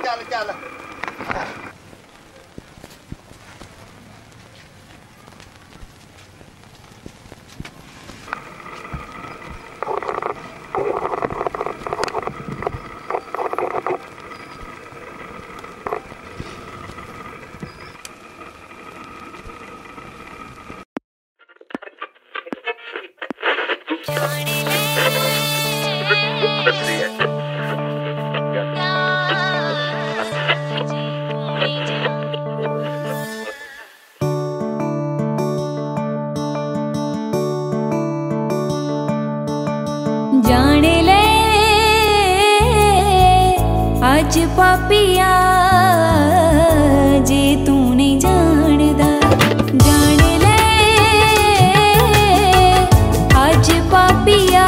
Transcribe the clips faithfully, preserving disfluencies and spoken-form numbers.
चल चल जाने ले आज पापिया जे तू नहीं जानदा जाने ले आज पापिया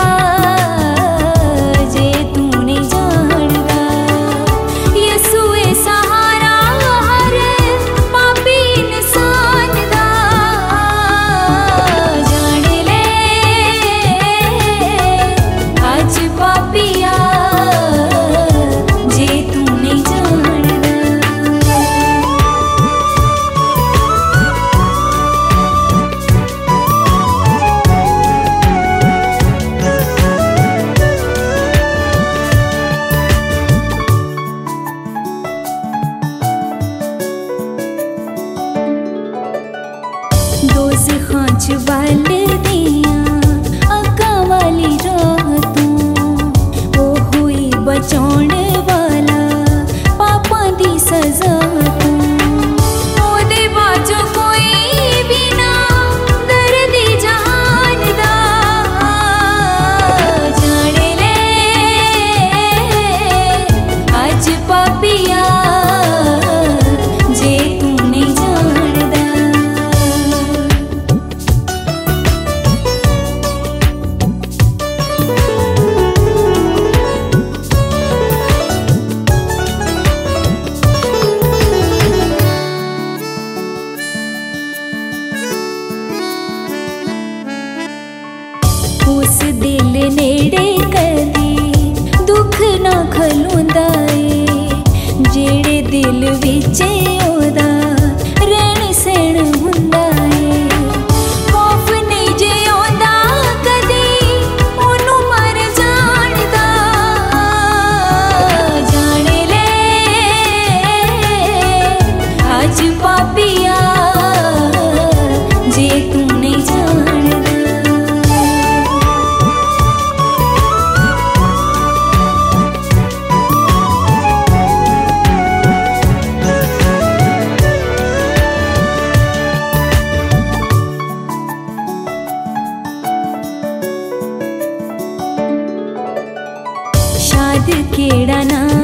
जे तू नहीं जानदा यसू ए सहारा हर पापी इंसान दा जाने ले आज पापिया जे तू नहीं जानदा दोज खांच वाल दिया अक्का वाली राह तू ओ हुई बचाउण वाला पापा दी सजा तू ओदे बाजो कोई भी ना दर्द जहान दा जाने ले आज पापिया जे तू नहीं जानदा उस दिल नेड़े कदी दुख ना खलोंदा ए जेड़े दिल विच ओदा रहन सहन हुंदा ए खौफ नहीं जे ओंदा कदी ओनू मर जानदा जाने ले आज पापिया जे तू नहीं जानदा शाद केड़ा ना